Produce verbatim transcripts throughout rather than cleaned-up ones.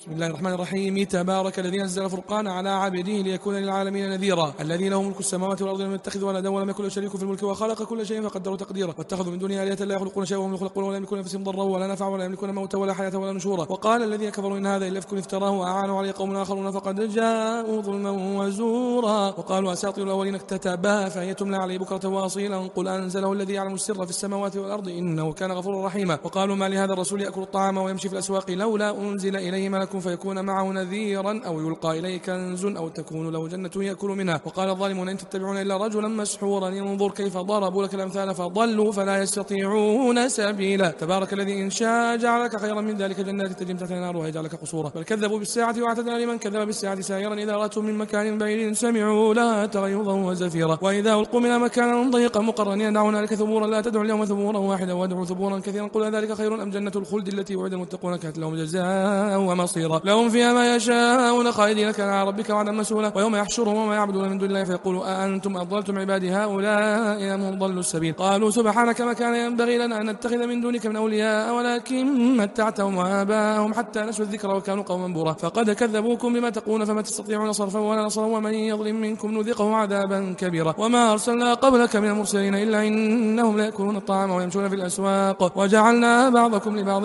بسم الله الرحمن الرحيم. تبارك الذي نزل الفرقان على عبده ليكون للعالمين نذيرا. الذي له ملك السماوات والارض لم يتخذ ولدا ولم يكن له شريك في الملك وخلق كل شيء فقدره تقديرا. واتخذوا من دونه آلهة لا يخلقون شيئا وهم يخلقون ولا يملكون لانفسهم ضرا ولا نفعا ولا يملكون موتا ولا حياة ولا نشورا. وقال الذين كفروا ان هذا الا افك افتراه واعانوا عليه قوم اخرون فقد جاءوا ظلما وزورا. وقالوا اساطير الاولين اكتتبها فهي تملى عليه بكرة واصيلا. قل انزله الذي يعلم السر في السماوات والارض انه كان غفورا رحيما. وقالوا ما لهذا الرسول ياكل الطعام ويمشي في الاسواق لولا انزل اليه ملك فيكون معه نذيرا أو يلقى إليه كنز أو تكون له جنة يأكل منها. وقال الظالمون إن تتبعون إلا رجلا مسحورا ينظر كيف ضربوا لك الأمثال فضلوا فلا يستطيعون سبيلا. تبارك الذي إن شاء جعلك خيرا من ذلك جنات تجري من تحتها الأنهار ويجعلك قصورا. بل كذبوا بالساعة واعتدنا لمن كذب بالساعة سائرا إذا رأتهم من مكان بعيد سمعوا لها تغيظا وزفيرا. وإذا ألقوا منها مكانا ضيقا مقرنين دعوا هنالك ثبورا لا تدعوا اليوم ثبورا واحدا وادعوا ثبورا كثيرا. قل ذلك خير أم جنة الخلد التي وعد المتقون كانت لهم جزاء ومصيرا. لهم فيها ما يشاءون خالدين كان على ربك وعدا مسؤولا. ويوم يحشرهم وما يعبدون من دون الله فيقول أأنتم أضللتم عبادي هؤلاء أم هم ضلوا السبيل. قالوا سبحانك ما كان ينبغي لنا أن نتخذ من دونك من أولياء ولكن متعتهم وآباءهم حتى نسوا الذكر وكانوا قوما بورا. فقد كذبوكم بما تقولون فما تستطيعون صرفا ولا نصرا ومن يظلم منكم نذقه عذابا كبيرا. وما أرسلنا قبلك من المرسلين إلا إنهم ليأكلون الطعام ويمشون في الأسواق وجعلنا بعضكم لبعض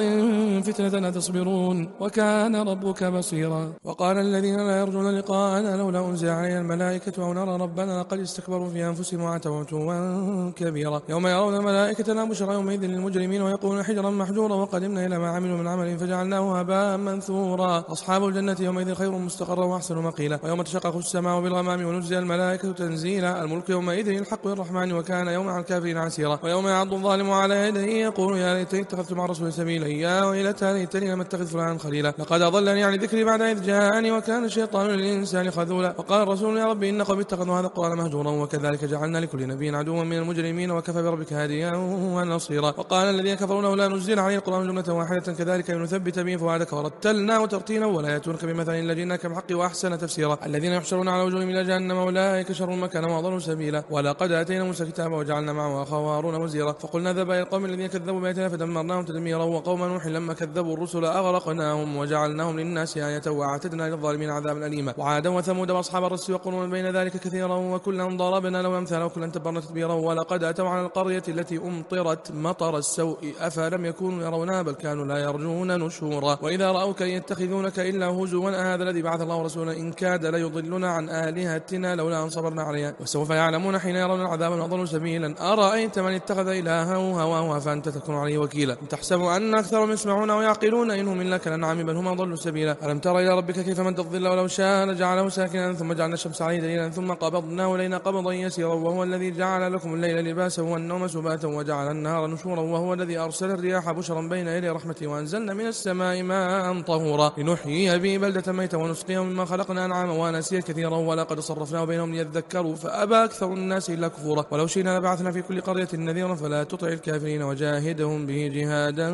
فتنة تصبرون وكان ربك بصيرا. وقال الذين لا يرجون لقاءنا لولا أنزل علينا الملائكة أو نرى ربنا قد استكبروا في أنفسهم وعتوا عتوا كبيرا. يوم يرون الملائكة لا بشرى يومئذ للمجرمين ويقولون حجرا محجورا وقدمنا إلى ما عملوا من عمل فجعلناه هباء منثورا. أصحاب الجنة يومئذ خير مستقرا وأحسن مقيلا. ويوم تشقق السماء بالغمام ونزل الملائكة تنزيلا. الملك يومئذ الحق للرحمن وكان يوما على الكافرين عسيرا. ويوم يعض الظالم على يديه يقول يا ليتني اتخذت مع الرسول سبيلا يا ويلتى ليتني لم اتخذ فلانا خليلا لقد أضلني عن ذكري بعد إذ جاءني وكان الشيطان للإنسان خذولا. وقال الرسول يا رب إن قومي اتخذوا هذا القرآن مهجورا وكذلك جعلنا لكل نبي عدوا من المجرمين وكفى بربك هاديا ونصيرا. وقال الذين كفروا لولا نزل عليه القرآن جملة واحدة كذلك لنثبت به فؤادك ورتلناه ترتيلا ولا يأتونك بمثل إلا جئناك بالحق وأحسن تفسيرا. الذين يحشرون على وجوههم إلى جهنم أولئك شر مكانا وأضل سبيلا. ولقد آتينا موسى الكتاب وجعلنا معه أخاه هارون وزيرا. فقلنا اذهبا إلى القوم الذين كذبوا بآياتنا فدمرناهم تدميرا. وقوم نوح لما كذبوا الرسل أغرقناهم وجعلناهم للناس آية وأعتدنا للظالمين عذابا أليما. وعادا وثمود وأصحاب الرس وقرون بين ذلك كثيرا وكلا ضربنا له أمثالا وكلا تبرنا تدبيرا. ولقد أتوا على القرية التي أمطرت مطر السوء أفلم يكونوا يرونها بل كانوا لا يرجون نشورا. وإذا رأوك يتخذونك إلا هزوا هذا الذي بعث الله رسولا إن كاد ليضلنا عن آلهتنا لولا أن صبرنا عليها وسوف يعلمون حين يرون العذاب أضل سبيلا. أرأيت من اتخذ إلهه هواه فأنت تكون عليه وكيلا. تحسب أن أكثرهم يسمعون ويعقلون إنهم إلا كالأنعام بل هم أضل سبيلا. ألم تر إلى ربك كيف مد الظل ولو شاء لجعله ساكنا ثم جعلنا الشمس عليه دليلا ثم قبضناه إلينا قبضا يسيرا. وهو الذي جعل لكم الليل لباسا والنوم سباتا وجعل النهار نشورا. وهو الذي أرسل الرياح بشرا بين يدي رحمته وأنزلنا من السماء ماء طهورا لنحيي به بلدة ميتا ونسقيه مما خلقنا أنعاما وأناسيا كثيرا ولقد صرفناه بينهم ليذكروا فأبى أكثر الناس إلا كفورا. ولو شئنا لبعثنا في كل قرية نذيرا فلا تطع الكافرين وجاهدهم به جهادا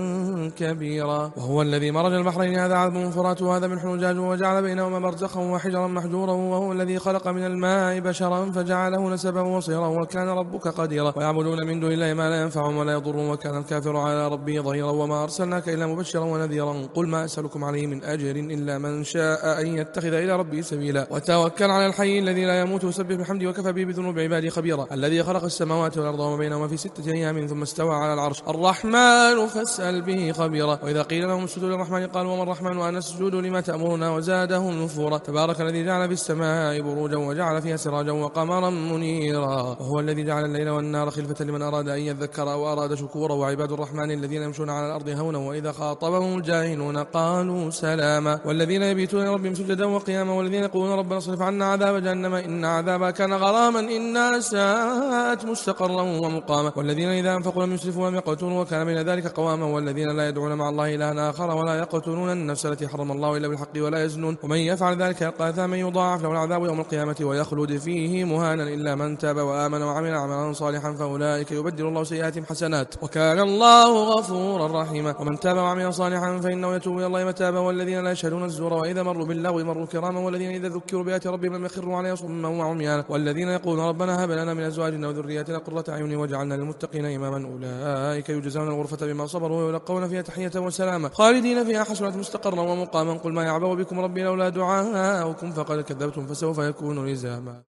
كبيرا. وهو الذي مرج البحرين هذا عذب فرات وهذا ملح أجاج وجعل بينهما برزخا وحجرا محجورا. وهو الذي خلق من الماء بشرا فجعله نسبا وصيرا وكان ربك قديرا. ويعبدون من دون الله ما لا ينفعهم ولا يضرهم وكان الكافر على ربه ظهيرا. وما أرسلناك إلا مبشرا ونذيرا. قل ما أسألكم عليه من أجر إلا من شاء أن يتخذ إلى ربه سبيلا. وتوكل على الحي الذي لا يموت وسبح بحمده وكفى به بذنوب عباده خبيرا. الذي خلق السماوات والأرض وما بينهما في ستة أيام ثم استوى على العرش الرحمن فاسأل به خبيرا. وإذا قيل لهم اسجدوا للرحمن قالوا وما الرحمن وأنا أسجد لما تأمرنا وزادهم نفورا. تبارك الذي جعل في السماء بروجا وجعل فيها سراجا وقمرا منيرا. وهو الذي جعل الليل والنهار خلفة لمن أراد أن يذكر أو أراد شكورا. وعباد الرحمن الذين يمشون على الأرض هونا وإذا خاطبهم الجاهلون قالوا سلاما. والذين يبيتون لربهم سجدا وقياما. والذين يقولون ربنا اصرف عنا عذاب جهنم إن عذابها كان غراما إنها ساءت مستقرا ومقاما. والذين إذا أنفقوا لم يسرفوا ولم يقتروا وكان بين ذلك قواما. والذين لا يدعون مع الله إلها آخر ولا يقتلون النفس التي حرم الله إلا بالحق ولا يزنون ومن يفعل ذلك يلقى أثاما يضاعف له العذاب يوم القيامة ويخلد فيه مهانا إلا من تاب وآمن وعمل عملا صالحا فأولئك يبدل الله سيئاتهم حسنات وكان الله غفورا رحيما. ومن تاب وعمل صالحا فإنه يتوب إلى الله متابا. والذين لا يشهدون الزور وإذا مروا باللغو مروا كراما. والذين إذا ذكروا بآيات ربهم لم يخروا عليها صما وعميانا. والذين يقولون ربنا هب لنا من أزواجنا وذرياتنا قرة أعين واجعلنا للمتقين إماما. أولئك يجزون الغرفة بما صبروا ويلقون فيها تحية وسلاما خالدين فيها حسنت مستقرا مقاما قل ما يعبأ بكم ربي لولا دعاؤكم فقد كذبتم فسوف يكون لزاما.